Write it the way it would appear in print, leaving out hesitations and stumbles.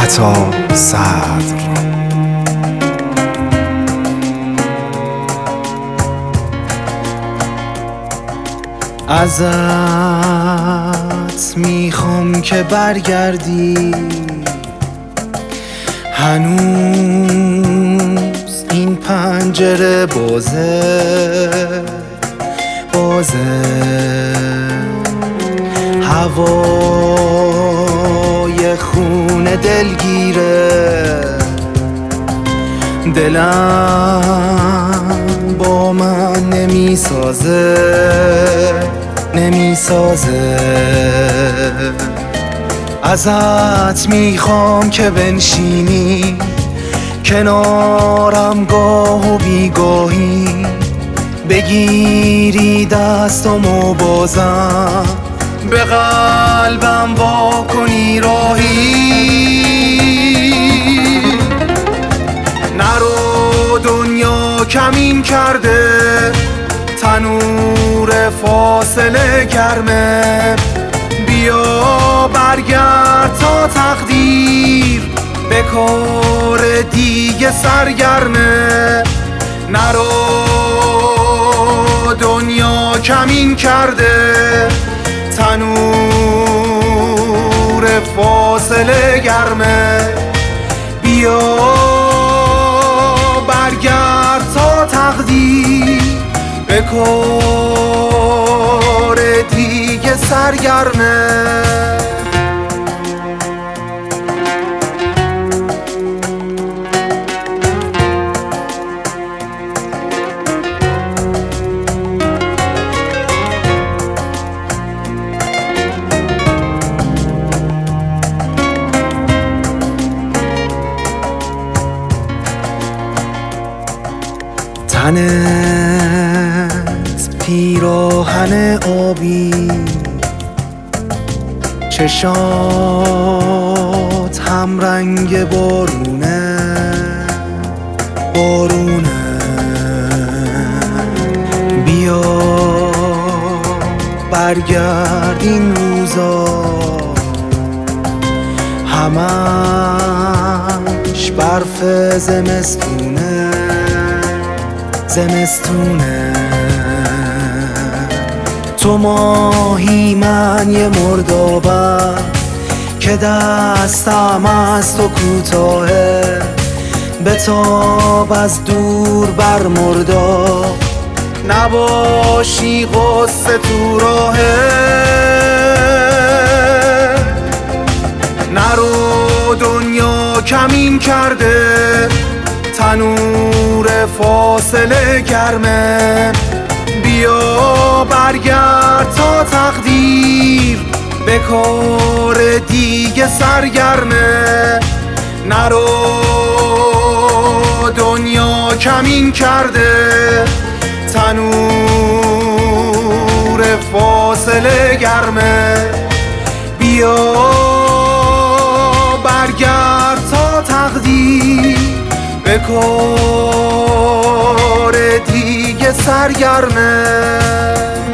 عطا صدر. ازت میخوام که برگردی، هنوز این پنجره بازه، هوای خونه دلگیره، دلم با من نمیسازه. ازت میخوام که بنشینی کنارم گاه و بیگاهی، بگیری دستمو بازم به قلبم وا کنی راهی. نرو دنیا کمین کرده، تنور فاصله گرمه، بیا برگرد تا تقدیر به کار دیگه سرگرمه. نرو دنیا کمین کرده، تنور فاصله گرمه، بیا برگرد تا تقدیر به کار دیگه سرگرمه. تنت پیراهن آبی، چشات هم رنگ بارونه، بیا برگرد این روزا، همش برف زمستونه. تو ماهی من یه مردابم که دستم از تو کوتاهه، بتاب از دور بر مرداب، نباشی غصه تو راهه. نرو دنیا کمین کرده، تنور فاصله گرمه، بیا برگرد تا تقدیر به کار دیگه سرگرمه. نرو دنیا کمین کرده، تنور فاصله گرمه، بیا برگرد تا تقدیر به کار دیگه سرگرمه.